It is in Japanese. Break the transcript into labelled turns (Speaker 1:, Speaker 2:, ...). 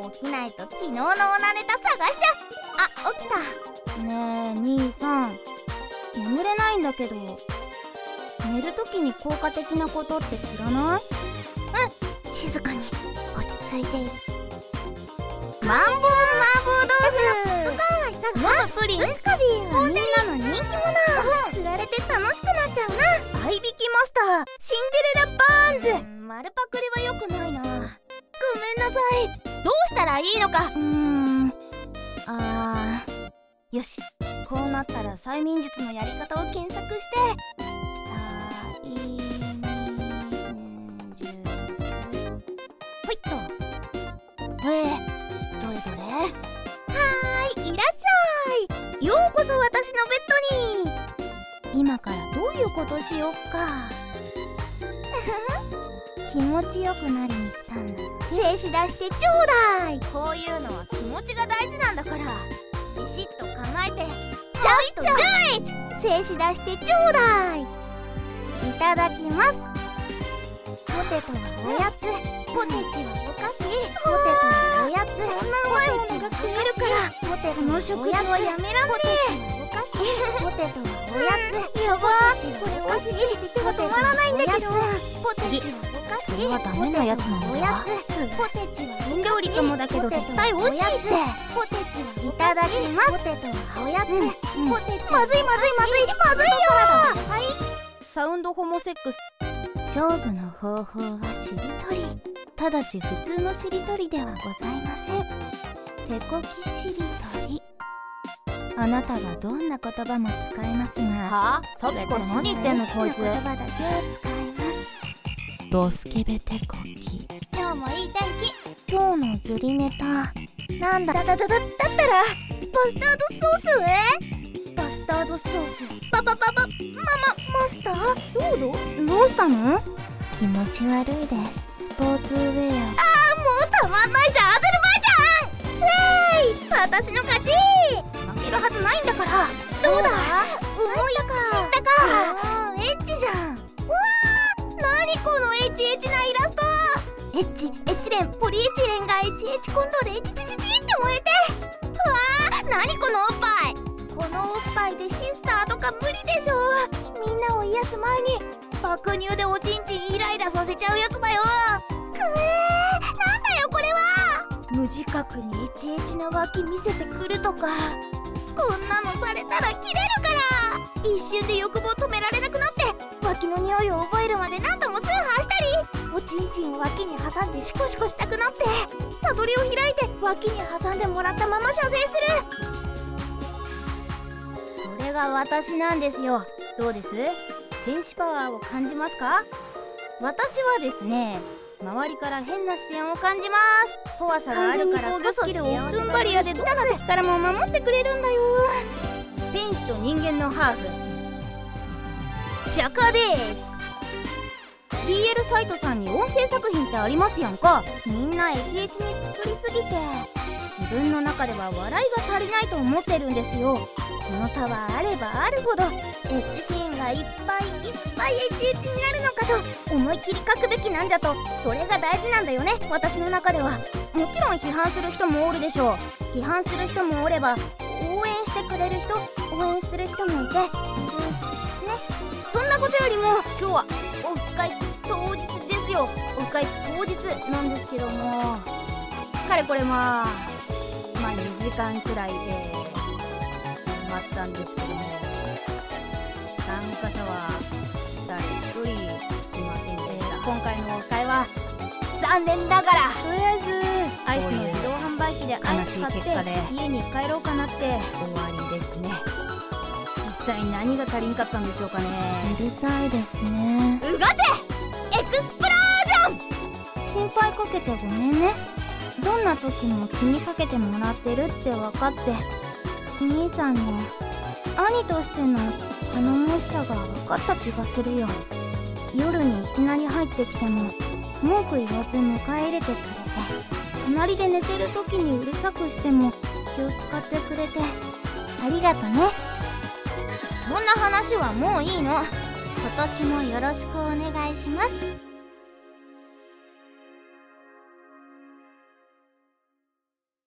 Speaker 1: 起きないと昨日のおなネタ探しちゃう。あ、起きた。ねえ兄さん、眠れないんだけど、寝るときに効果的なことって知らない？うん、静かに落ち着いている。マンボウ麻婆豆腐、飲むプリン、コーテリーなの人気者。釣られて楽しくなっちゃうな。合いびきマスター、シンデレラバーンズ。丸パクリは良くないな。ごめんなさい。どうしたらいいのか。よし、こうなったら催眠術のやり方を検索して、催眠術、ほいっと。どれはーい、いらっしゃい。ようこそ私のベッドに。今からどういうことしよっか。気持ちよくなりに来たんだ。静止出してちょうだい。こういうのは気持ちが大事なんだから、ビシッと構えて、Just do it! 静止出してちょうだい。いただきます。ポテトはおやつ、ポテチはお菓子、ポテトはおやつ、こんなうまいものが食えるから、ポテトの食事はやめらんねえ。ポテチはお菓子、ポテトはおやつ、やばー、これ美味しすぎて手が止まらないんだけど。ポテチはお菓子、それはダメなやつなんだ。ポテチは新料理かもだけど絶対美味しいって。ポテチはいただきます。ポテトはおやつ、ポテチはまずいよ。サウンドホモセックス。勝負の方法はしりとり。ただし普通のしりとりではございません。手こきしりとり。あなたはどんな言葉も使えますが、はあ？さっきから何言ってんのこいつ。言葉だけを使います。ドスケベ手こき。今日もいい天気。今日のズリネタなんだ。だったらバスタードソース。バスタードソース。マスターソード。どうしたの？気持ち悪いです。スポーツウェア。もうたまんないじゃん、アゼルバイジャン。私の勝ち。負けるはずないんだから。どうだ？思い知ったか。エッチじゃん。わー、何このエチエチなイラスト。エチレン、ポリエチレンがエチエチコンロでエチチチチって燃えて。わー、何このおっぱい。このおっぱいでシスターとか無理でしょ。みんなを癒す前に爆乳でおちんちんイライラさせちゃうやつだよ。なんだよこれは。無自覚にエチエチな脇見せてくるとか、こんなのされたらキレるから。一瞬で欲望止められなくなって、脇の匂いを覚えるまで何度もスーハーしたり、おちんちんを脇に挟んでシコシコしたくなって、サドリを開いて脇に挟んでもらったまま射精する。これが私なんですよ。どうです？天使パワーを感じますか？私はですね、周りから変な視線を感じます。怖さがあるからこそスキルオープンバリアでどんな敵からも守ってくれるんだよ。天使と人間のハーフ、シャカです。 BL サイトさんに音声作品ってありますやんか。みんなエチエチに作りすぎて、自分の中では笑いが足りないと思ってるんですよ。この差はあればあるほどエッチシーンがいっぱいエチエチになるのかと思いっきり書くべきなんじゃと。それが大事なんだよね、私の中では。もちろん批判する人もおるでしょう。批判する人もおれば、応援してくれる人、応援する人もいて、ね。そんなことよりも今日はオフ会当日ですよ。オフ会当日なんですけども、かれこれまあ2時間くらいで待ったんですけども、参加者は誰一人いませんでした。今回のオフ会は残念ながら、とりあえずアイスの自動販売機でアイス買って家に帰ろうかなって終わりですね。一体何が足りんかったんでしょうかね。うるさいですね。うがてエクスプロージョン。心配かけてごめんね。どんな時も気にかけてもらってるって分かって、兄さんの兄としての頼もしさが分かった気がするよ。夜にいきなり入ってきても文句言わず迎え入れてくれて、隣で寝てる時にうるさくしても気を使ってくれてありがとね。そんな話はもういいの。今年もよろしくお願いします。